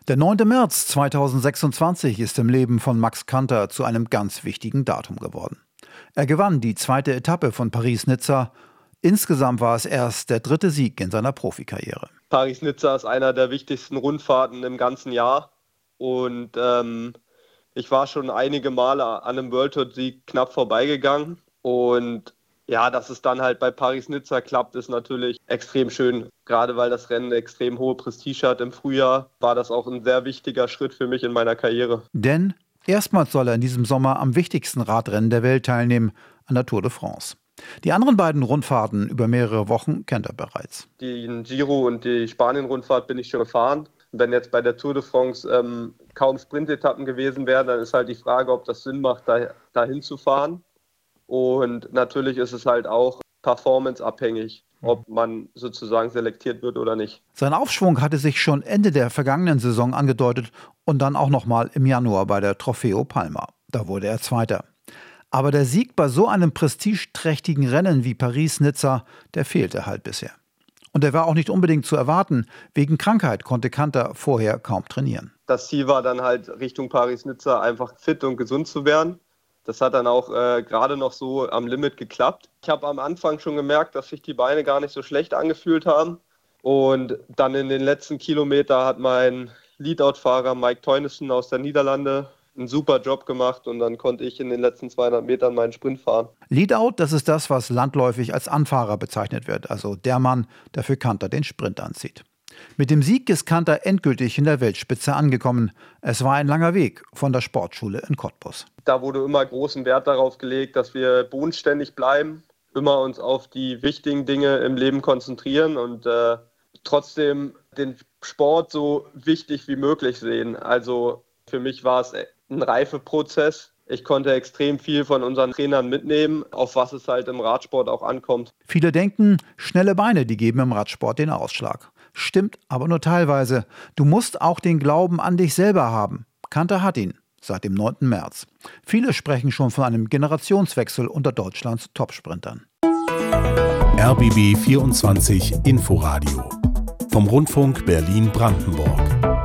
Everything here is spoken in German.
Der 9. März 2026 ist im Leben von Max Kanter zu einem ganz wichtigen Datum geworden. Er gewann die 2. Etappe von Paris-Nizza. Insgesamt war es erst der 3. Sieg in seiner Profikarriere. Paris-Nizza ist einer der wichtigsten Rundfahrten im ganzen Jahr. Und ich war schon einige Male an einem World Tour-Sieg knapp vorbeigegangen. Und ja, dass es dann halt bei Paris-Nizza klappt, ist natürlich extrem schön. Gerade weil das Rennen eine extrem hohe Prestige hat im Frühjahr, war das auch ein sehr wichtiger Schritt für mich in meiner Karriere. Denn erstmals soll er in diesem Sommer am wichtigsten Radrennen der Welt teilnehmen, an der Tour de France. Die anderen beiden Rundfahrten über mehrere Wochen kennt er bereits. Den Giro und die Spanien-Rundfahrt bin ich schon gefahren. Wenn jetzt bei der Tour de France kaum Sprintetappen gewesen wären, dann ist halt die Frage, ob das Sinn macht, dahin zu fahren. Und natürlich ist es halt auch performanceabhängig, ob man sozusagen selektiert wird oder nicht. Sein Aufschwung hatte sich schon Ende der vergangenen Saison angedeutet und dann auch nochmal im Januar bei der Trofeo Palma. Da wurde er Zweiter. Aber der Sieg bei so einem prestigeträchtigen Rennen wie Paris-Nizza, der fehlte halt bisher. Und er war auch nicht unbedingt zu erwarten. Wegen Krankheit konnte Kanter vorher kaum trainieren. Das Ziel war dann halt Richtung Paris-Nizza einfach fit und gesund zu werden. Das hat dann auch gerade noch so am Limit geklappt. Ich habe am Anfang schon gemerkt, dass sich die Beine gar nicht so schlecht angefühlt haben. Und dann in den letzten Kilometern hat mein Leadout-Fahrer Mike Teunissen aus der Niederlande einen super Job gemacht und dann konnte ich in den letzten 200 Metern meinen Sprint fahren. Leadout, das ist das, was landläufig als Anfahrer bezeichnet wird, also der Mann, der für Kanter den Sprint anzieht. Mit dem Sieg ist Kanter endgültig in der Weltspitze angekommen. Es war ein langer Weg von der Sportschule in Cottbus. Da wurde immer großen Wert darauf gelegt, dass wir bodenständig bleiben, immer uns auf die wichtigen Dinge im Leben konzentrieren und trotzdem den Sport so wichtig wie möglich sehen. Also für mich war es ein Reifeprozess. Ich konnte extrem viel von unseren Trainern mitnehmen, auf was es halt im Radsport auch ankommt. Viele denken, schnelle Beine, die geben im Radsport den Ausschlag. Stimmt aber nur teilweise. Du musst auch den Glauben an dich selber haben. Kanter hat ihn seit dem 9. März. Viele sprechen schon von einem Generationswechsel unter Deutschlands Topsprintern. RBB 24 Inforadio vom Rundfunk Berlin-Brandenburg.